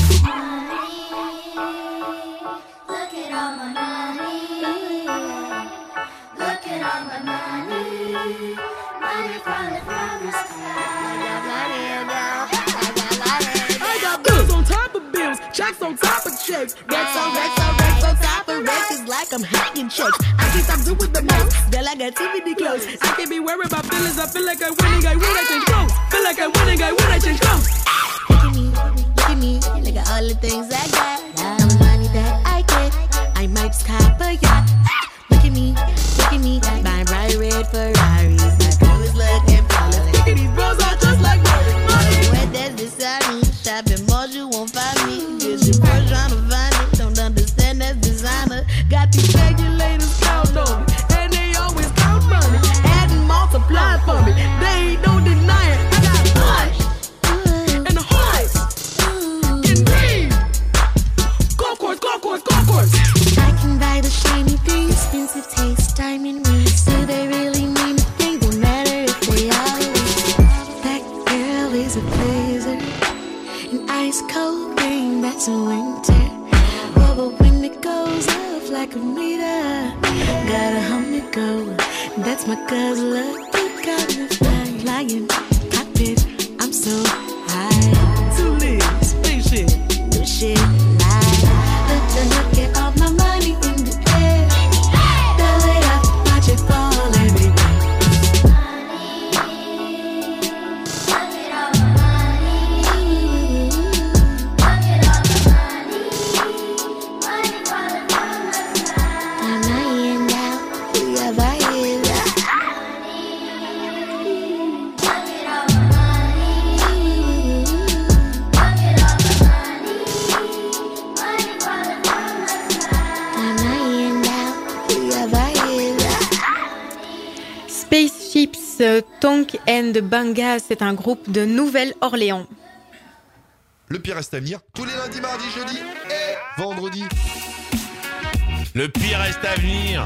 Look at all my money. Look at all my money. Money falling from the sky. I got bills on top of bills, checks on top of checks. Racks on top of racks. It's like I'm hanging checks. I can't stop doing the most. Girl, I got too many clothes. I can't be worried about feelings. I feel like I'm winning. I win, I change clothes. Feel like I'm winning. I win, I change clothes. Look at me, look at all the things I got. All the money that I get, I might just cop a yacht. Look at me, buying bright red Ferraris. My crew is looking flawless. Look at these bros are just like money. Where that's beside me, shopping malls you won't find me. Get your purse trying to find it, don't understand that's designer. Got these regulators count on me, and they always count money. Add and multiply for me, they ain't no denying. I got punch and a horse in green. Golf course. I can buy the shiny things, expensive taste, diamond rings. Do they really mean a thing? Don't matter if they always. That girl is a blizzard, an ice cold thing that's a winter. Oh, but when it goes off like a meter, gotta help me go. That's my guzzler. You got me flying, cockpit. I'm so high. To live, spaceship, new shit. Look at all my money in the air. Throw it up, watch it fall everywhere. Look at all my money. Look at all my money. Money falling from the sky. I'm lying down, we are buying that. Look at all my money. Look at all my money. Money falling from the sky. I'm lying down, we are buying that. Spaceships, Tonk and Banga, c'est un groupe de Nouvelle-Orléans. Le pire reste à venir tous les lundis, mardis, jeudis et vendredis. Le pire reste à venir.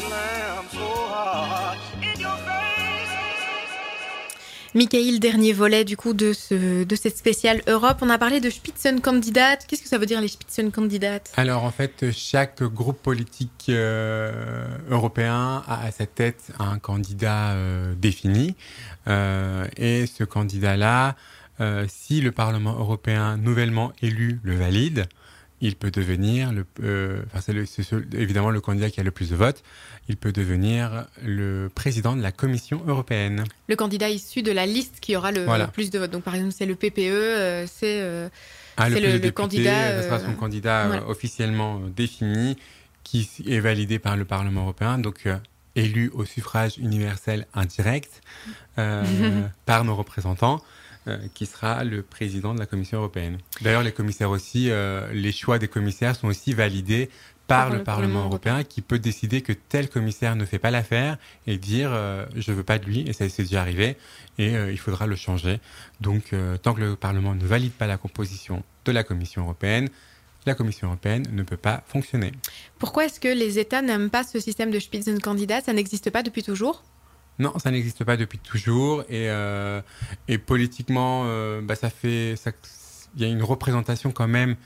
Michael, dernier volet du coup de cette spéciale Europe. On a parlé de Spitzenkandidat. Qu'est-ce que ça veut dire les Spitzenkandidat ? Alors en fait, chaque groupe politique européen a à sa tête un candidat défini. Et ce candidat-là, si le Parlement européen nouvellement élu le valide, il peut devenir, évidemment le candidat qui a le plus de votes, il peut devenir le président de la Commission européenne. Le candidat issu de la liste qui aura le plus de votes. Donc par exemple, c'est le PPE, c'est le députés, candidat... ce sera son candidat officiellement défini. qui est validé par le Parlement européen, donc élu au suffrage universel indirect par nos représentants, qui sera le président de la Commission européenne. D'ailleurs, les commissaires aussi, les choix des commissaires sont aussi validés par le Parlement européen, qui peut décider que tel commissaire ne fait pas l'affaire et dire je veux pas de lui, et ça c'est déjà arrivé, et il faudra le changer. Donc, tant que le Parlement ne valide pas la composition de la Commission européenne, la Commission européenne ne peut pas fonctionner. Pourquoi est-ce que les États n'aiment pas ce système de Spitzenkandidat ? Ça n'existe pas depuis toujours ? Non, ça n'existe pas depuis toujours, et politiquement, il y a une représentation quand même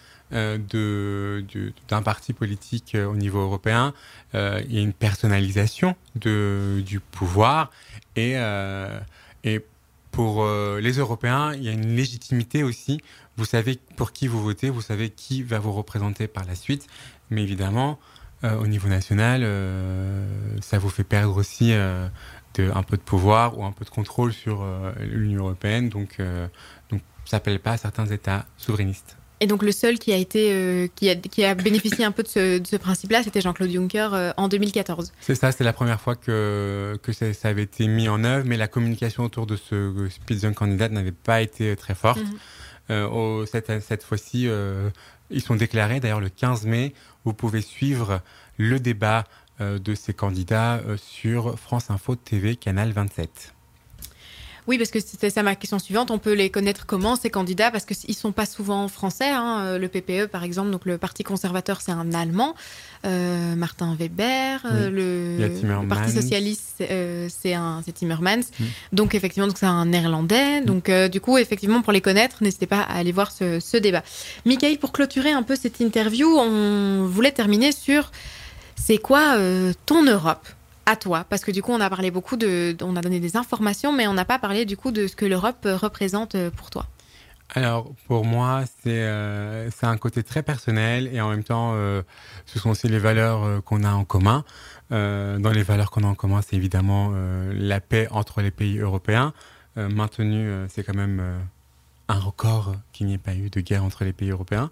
d'un parti politique au niveau européen. Il y a une personnalisation du pouvoir, et pour les Européens, il y a une légitimité aussi. Vous savez pour qui vous votez, vous savez qui va vous représenter par la suite, mais évidemment, au niveau national, ça vous fait perdre aussi un peu de pouvoir ou un peu de contrôle sur l'Union européenne, donc ça s'appelle pas à certains États souverainistes. Et donc le seul qui a bénéficié un peu de ce principe-là, c'était Jean-Claude Juncker en 2014. C'est ça, c'est la première fois que ça avait été mis en œuvre, mais la communication autour de ce Spitzenkandidat n'avait pas été très forte. Cette fois-ci, ils sont déclarés, d'ailleurs le 15 mai, vous pouvez suivre le débat de ces candidats sur France Info TV, Canal 27. Oui, parce que c'était ça ma question suivante. On peut les connaître comment, ces candidats ? Parce qu'ils ne sont pas souvent français. Le PPE, par exemple, donc le Parti conservateur, c'est un Allemand. Martin Weber. Le Parti socialiste, c'est Timmermans. Donc, effectivement, c'est un Néerlandais. Donc, du coup, effectivement, pour les connaître, n'hésitez pas à aller voir ce débat. Michael, pour clôturer un peu cette interview, on voulait terminer sur c'est quoi ton Europe ? À toi, parce que du coup on a parlé beaucoup on a donné des informations, mais on n'a pas parlé du coup de ce que l'Europe représente pour toi. Alors pour moi c'est un côté très personnel, et en même temps ce sont aussi les valeurs qu'on a en commun. Dans les valeurs qu'on a en commun, c'est évidemment la paix entre les pays européens, maintenue, c'est quand même un record qu'il n'y ait pas eu de guerre entre les pays européens.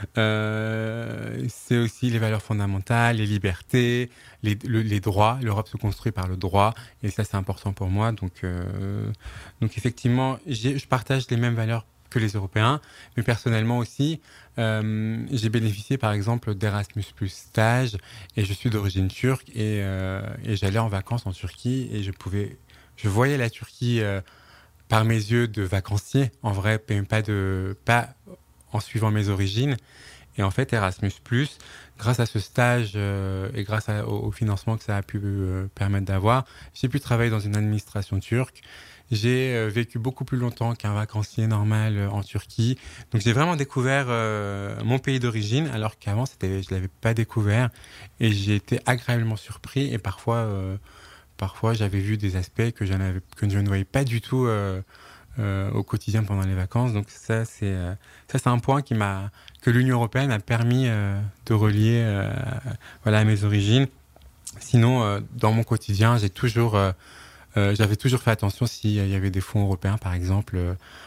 C'est aussi les valeurs fondamentales, les libertés, les droits. L'Europe se construit par le droit, et ça c'est important pour moi. Donc effectivement, je partage les mêmes valeurs que les Européens, mais personnellement aussi, j'ai bénéficié par exemple d'Erasmus+ stage, et je suis d'origine turque, et j'allais en vacances en Turquie, et je voyais la Turquie par mes yeux de vacancier, en vrai, pas en suivant mes origines. Et en fait, Erasmus+, grâce à ce stage et grâce au financement que ça a pu permettre d'avoir, j'ai pu travailler dans une administration turque. J'ai vécu beaucoup plus longtemps qu'un vacancier normal en Turquie. Donc j'ai vraiment découvert mon pays d'origine, alors qu'avant, je ne l'avais pas découvert. Et j'ai été agréablement surpris, et parfois j'avais vu des aspects que je ne voyais pas du tout au quotidien pendant les vacances. Donc ça c'est un point que l'Union européenne a permis de relier à mes origines. Sinon, dans mon quotidien, j'avais toujours fait attention s'il y avait des fonds européens, par exemple,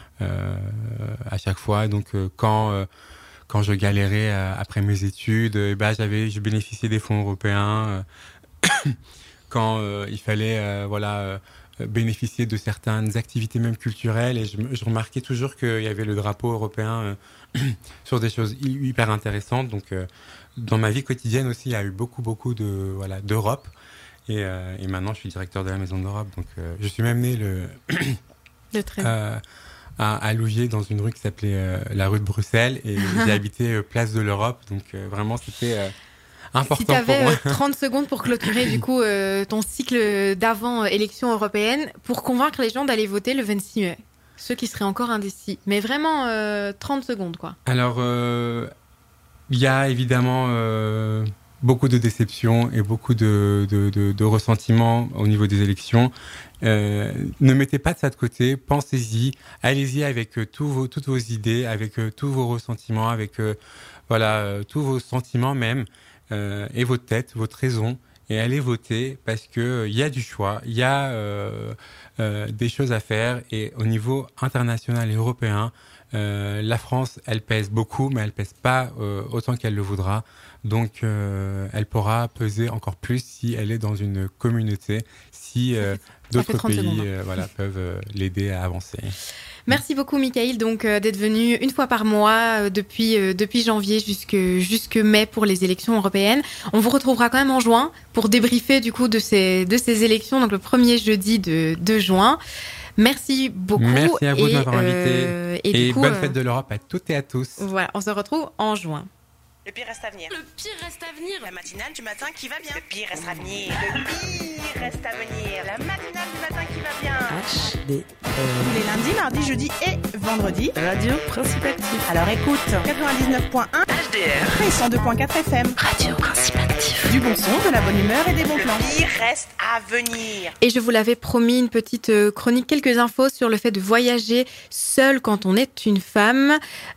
à chaque fois. Donc quand je galérais après mes études, je bénéficiais des fonds européens. Quand il fallait bénéficier de certaines activités même culturelles, et je remarquais toujours qu'il y avait le drapeau européen sur des choses hyper intéressantes. Donc dans ma vie quotidienne aussi, il y a eu beaucoup d'Europe, et maintenant je suis directeur de la Maison d'Europe, donc je suis même né à Louviers, dans une rue qui s'appelait la rue de Bruxelles, et j'ai habité place de l'Europe, donc vraiment c'était important. Si tu avais 30 secondes pour clôturer du coup ton cycle d'avant élection européenne, pour convaincre les gens d'aller voter le 26 mai, ceux qui seraient encore indécis, mais vraiment 30 secondes quoi. Alors il y a évidemment beaucoup de déceptions et beaucoup de ressentiments au niveau des élections. Ne mettez pas de ça de côté, pensez-y, allez-y avec toutes vos idées, avec tous vos ressentiments, avec tous vos sentiments même. Et votre tête, votre raison, et allez voter, parce que il y a du choix, il y a des choses à faire, et au niveau international et européen, La France, elle pèse beaucoup, mais elle pèse pas autant qu'elle le voudra. Donc, elle pourra peser encore plus si elle est dans une communauté, si d'autres pays peuvent l'aider à avancer. Merci beaucoup, Michael, donc d'être venu une fois par mois depuis janvier jusque mai pour les élections européennes. On vous retrouvera quand même en juin pour débriefer du coup de ces élections, donc le premier jeudi de juin. Merci beaucoup. Merci à vous de m'avoir invité. Et bonne fête de l'Europe à toutes et à tous. Voilà, on se retrouve en juin. Le pire reste à venir. Le pire reste à venir. La matinale du matin qui va bien. Le pire reste à venir. Le pire reste à venir. La matinale du matin qui va bien. HDR. Tous les lundis, mardis, jeudis et vendredis. Radio Principe Actif. Alors écoute, 99.1 HDR et 102.4 FM. Radio Principe Actif. Du bon son, de la bonne humeur et des bons plans. Le pire reste à venir. Et je vous l'avais promis, une petite chronique, quelques infos sur le fait de voyager seule quand on est une femme.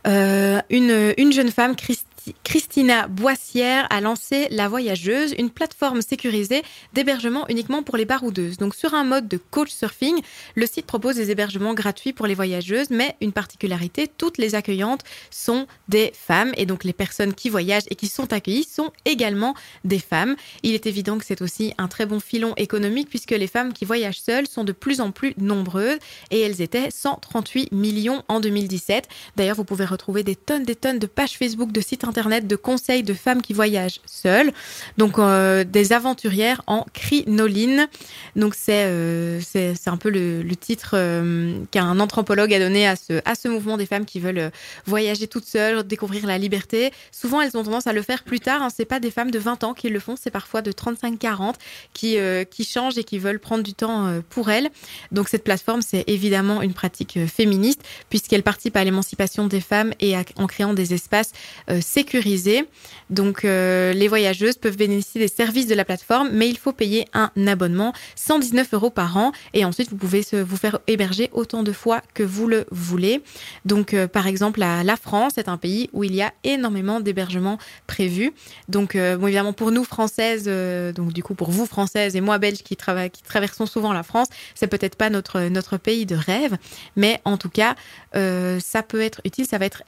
Une jeune femme, Christina Boissière a lancé La Voyageuse, une plateforme sécurisée d'hébergement uniquement pour les baroudeuses. Donc sur un mode de couchsurfing, le site propose des hébergements gratuits pour les voyageuses, mais une particularité, toutes les accueillantes sont des femmes et donc les personnes qui voyagent et qui sont accueillies sont également des femmes. Il est évident que c'est aussi un très bon filon économique puisque les femmes qui voyagent seules sont de plus en plus nombreuses et elles étaient 138 millions en 2017. D'ailleurs, vous pouvez retrouver des tonnes de pages Facebook, de sites internet, de conseils de femmes qui voyagent seules. Donc, des aventurières en crinoline. Donc, c'est un peu le titre qu'un anthropologue a donné à ce mouvement des femmes qui veulent voyager toutes seules, découvrir la liberté. Souvent, elles ont tendance à le faire plus tard. C'est pas des femmes de 20 ans qui le font, c'est parfois de 35-40 qui changent et qui veulent prendre du temps pour elles. Donc, cette plateforme, c'est évidemment une pratique féministe puisqu'elle participe à l'émancipation des femmes et en créant des espaces sécurisés. Donc, les voyageuses peuvent bénéficier des services de la plateforme, mais il faut payer un abonnement, 119 € par an. Et ensuite, vous pouvez vous faire héberger autant de fois que vous le voulez. Donc, par exemple, la France est un pays où il y a énormément d'hébergements prévus. Donc, bon, évidemment, pour nous, Françaises, donc du coup, pour vous, Françaises, et moi, Belges, qui traversons souvent la France, c'est peut-être pas notre pays de rêve, mais en tout cas, ça peut être utile, ça va être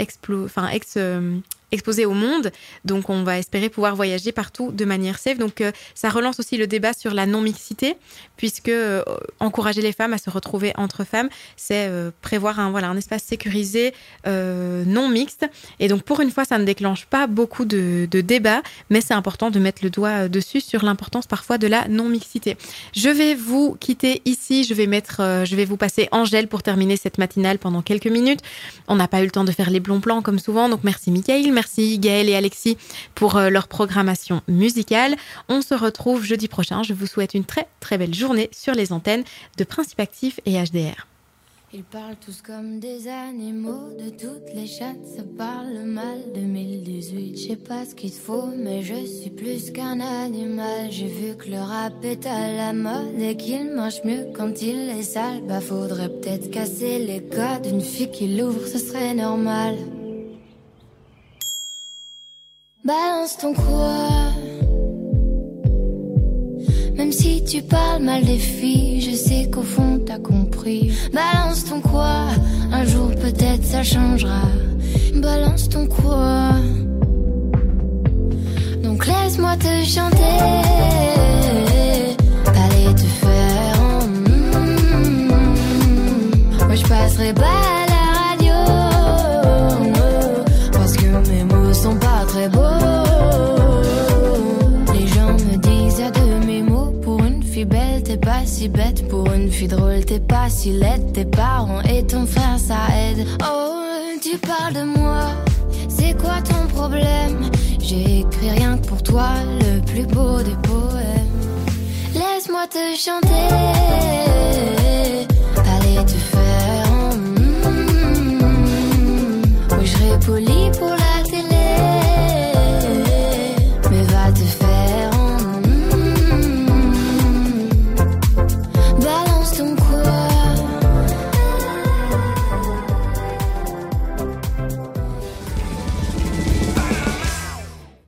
exposé au monde. Donc, on va espérer pouvoir voyager partout de manière safe. Donc, ça relance aussi le débat sur la non-mixité, puisque encourager les femmes à se retrouver entre femmes, c'est prévoir un espace sécurisé non mixte. Et donc, pour une fois, ça ne déclenche pas beaucoup de débats, mais c'est important de mettre le doigt dessus sur l'importance parfois de la non-mixité. Je vais vous quitter ici. Je vais vous passer Angèle pour terminer cette matinale pendant quelques minutes. On n'a pas eu le temps de faire les bons plans comme souvent, donc merci Michael, merci Gaël et Alexis pour leur programmation musicale. On se retrouve jeudi prochain. Je vous souhaite une très très belle journée sur les antennes de Principe Actif et HDR. Ils parlent tous comme des animaux, de toutes les chattes, ça parle mal. 2018, je sais pas ce qu'il te faut, mais je suis plus qu'un animal. J'ai vu que le rap est à la mode et qu'il marche mieux quand il est sale. Bah faudrait peut-être casser les codes, une fille qui l'ouvre, ce serait normal. Balance ton quoi. Même si tu parles mal des filles, je sais qu'au fond t'as compris. Balance ton quoi, un jour peut-être ça changera. Balance ton quoi. Donc laisse-moi te chanter, aller te faire Moi je passerai pas à la radio, parce que mes mots sont pas très beaux. Les gens me disent à demi-mot, pour une fille belle t'es pas si bête, pour une fille drôle t'es pas si laide. Tes parents et ton frère ça aide. Oh, tu parles de moi, c'est quoi ton problème? J'ai écrit rien que pour toi, le plus beau des poèmes. Laisse-moi te chanter, aller te faire Oui, je serai poli pour la